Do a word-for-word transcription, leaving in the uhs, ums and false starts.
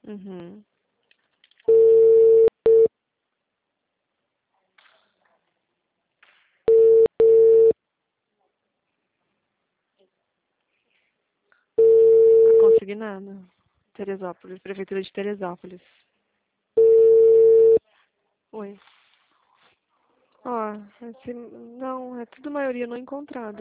Uhum. Não consegui nada. Teresópolis, Prefeitura de Teresópolis. Oi. Ó, esse, não, é tudo maioria não encontrado.